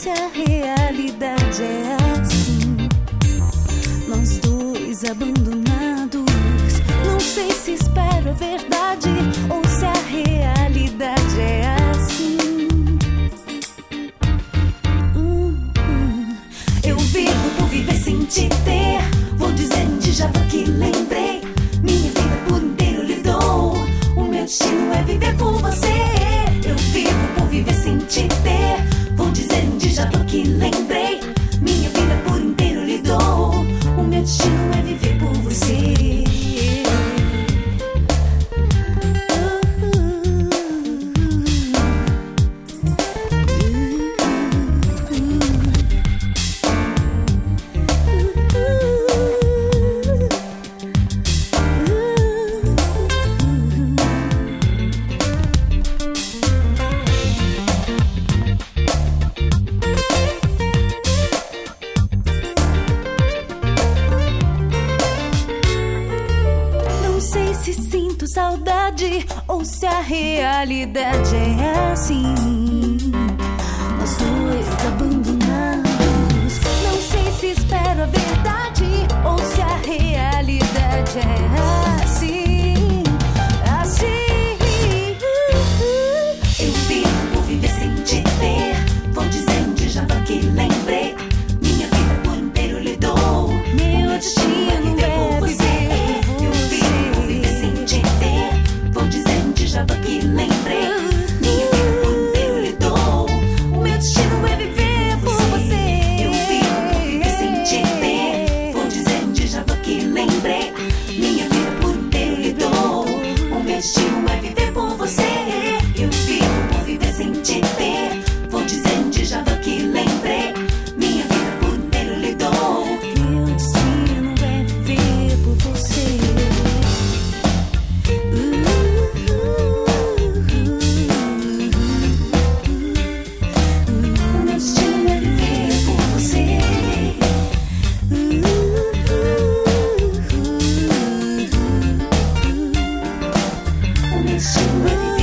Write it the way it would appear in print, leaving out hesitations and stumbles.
se a realidade é assim, nós dois abandonados. Não sei se espero a verdade ou se a realidade é assim. Eu vivo por viver sem te ter. Vou dizer um Djavan que lembrei. Minha vida por inteiro lhe dou. O meu destino é viver por você. Eu vivo por viver sem te ter. Vou dizer um Djavan que lembrei. Minha vida por inteiro lhe dou. O meu destino é viver por você. Se sinto saudade ou se a realidade é assim, nós dois abandonados. Não sei se espero a verdade ou se a realidade é assim, assim. Eu vivo por viver sem te ter. Vou dizer um Djavan que lembrei. Minha vida por inteiro lhe dou. Meu destino é viver por você. Djavan que lembrei. Minha vida por inteiro lhe dou. O meu destino é viver por você. Eu vivo por viver sem te ter. Vou dizer um Djavan que lembrei. Minha vida por inteiro lhe dou. O meu destino é viver por você. Eu vivo por viver sem te ter. Vou dizer um Djavan que lembrei. Minha vida por inteiro lhe dou. Meu destino é viver por você. With